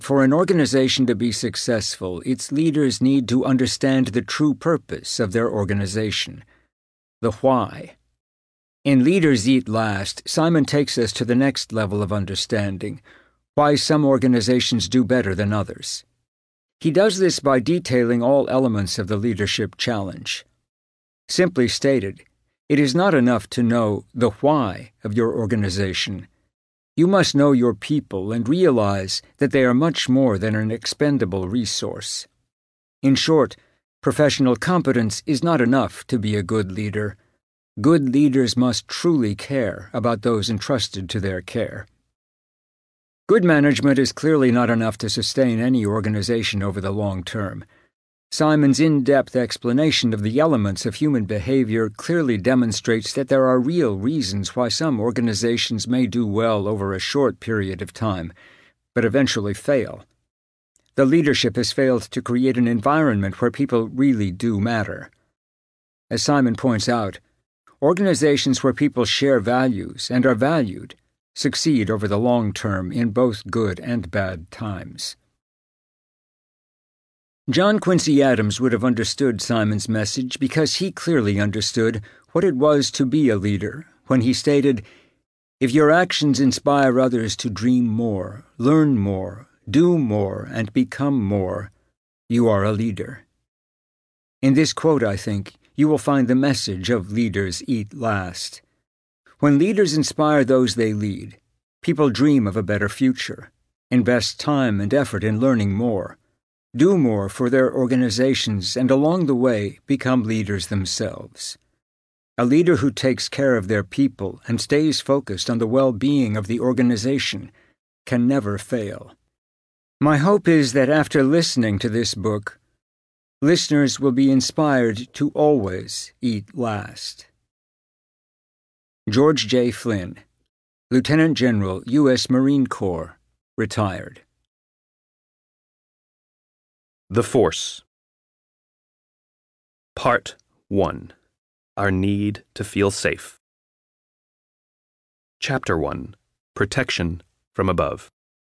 For an organization to be successful, its leaders need to understand the true purpose of their organization, the why. In Leaders Eat Last, Simon takes us to the next level of understanding, why some organizations do better than others. He does this by detailing all elements of the leadership challenge. Simply stated, it is not enough to know the why of your organization. You must know your people and realize that they are much more than an expendable resource. In short, professional competence is not enough to be a good leader. Good leaders must truly care about those entrusted to their care. Good management is clearly not enough to sustain any organization over the long term. Simon's in-depth explanation of the elements of human behavior clearly demonstrates that there are real reasons why some organizations may do well over a short period of time, but eventually fail. The leadership has failed to create an environment where people really do matter. As Simon points out, organizations where people share values and are valued succeed over the long term in both good and bad times. John Quincy Adams would have understood Simon's message because he clearly understood what it was to be a leader when he stated, "If your actions inspire others to dream more, learn more, do more, and become more, you are a leader." In this quote, I think, you will find the message of Leaders Eat Last. When leaders inspire those they lead, people dream of a better future, invest time and effort in learning more, do more for their organizations, and along the way become leaders themselves. A leader who takes care of their people and stays focused on the well-being of the organization can never fail. My hope is that after listening to this book, listeners will be inspired to always eat last. George J. Flynn, Lieutenant General, U.S. Marine Corps, retired. The Force. Part 1. Our Need to Feel Safe. Chapter 1. Protection from Above.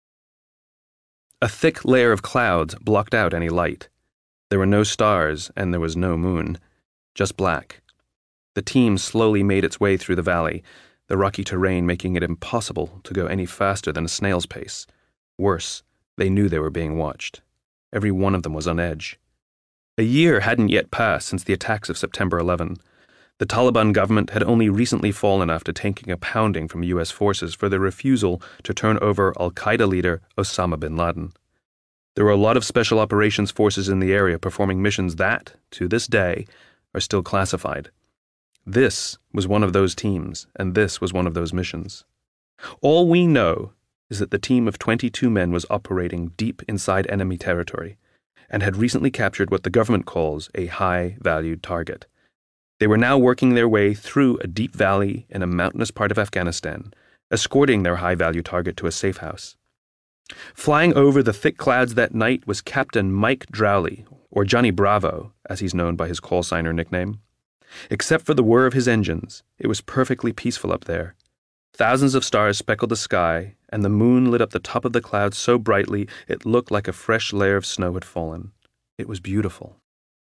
A thick layer of clouds blocked out any light. There were no stars, and there was no moon, just black. The team slowly made its way through the valley, the rocky terrain making it impossible to go any faster than a snail's pace. Worse, they knew they were being watched. Every one of them was on edge. A year hadn't yet passed since the attacks of September 11. The Taliban government had only recently fallen after taking a pounding from U.S. forces for their refusal to turn over al-Qaeda leader Osama bin Laden. There were a lot of special operations forces in the area performing missions that, to this day, are still classified. This was one of those teams, and this was one of those missions. All we know is that the team of 22 men was operating deep inside enemy territory and had recently captured what the government calls a high-valued target. They were now working their way through a deep valley in a mountainous part of Afghanistan, escorting their high-value target to a safe house. Flying over the thick clouds that night was Captain Mike Drowley, or Johnny Bravo, as he's known by his call sign or nickname. Except for the whir of his engines, it was perfectly peaceful up there. Thousands of stars speckled the sky, and the moon lit up the top of the clouds so brightly it looked like a fresh layer of snow had fallen. It was beautiful.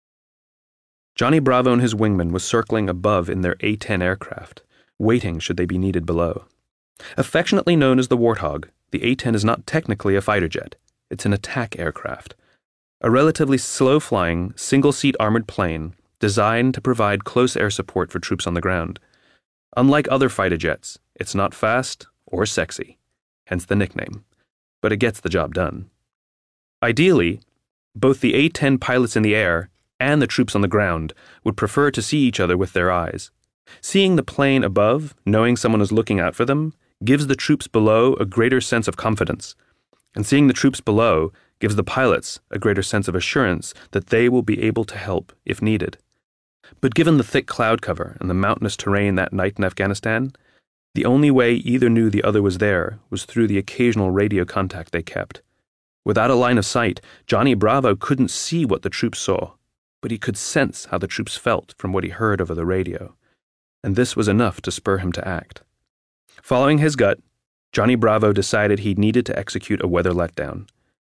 Johnny Bravo and his wingman was circling above in their A-10 aircraft, waiting should they be needed below. Affectionately known as the Warthog, the A-10 is not technically a fighter jet. It's an attack aircraft. A relatively slow-flying, single-seat armored plane designed to provide close air support for troops on the ground. Unlike other fighter jets, it's not fast or sexy, hence the nickname, but it gets the job done. Ideally, both the A-10 pilots in the air and the troops on the ground would prefer to see each other with their eyes. Seeing the plane above, knowing someone is looking out for them, gives the troops below a greater sense of confidence, and seeing the troops below gives the pilots a greater sense of assurance that they will be able to help if needed. But given the thick cloud cover and the mountainous terrain that night in Afghanistan, the only way either knew the other was there was through the occasional radio contact they kept. Without a line of sight, Johnny Bravo couldn't see what the troops saw, but he could sense how the troops felt from what he heard over the radio, and this was enough to spur him to act. Following his gut, Johnny Bravo decided he needed to execute a weather letdown.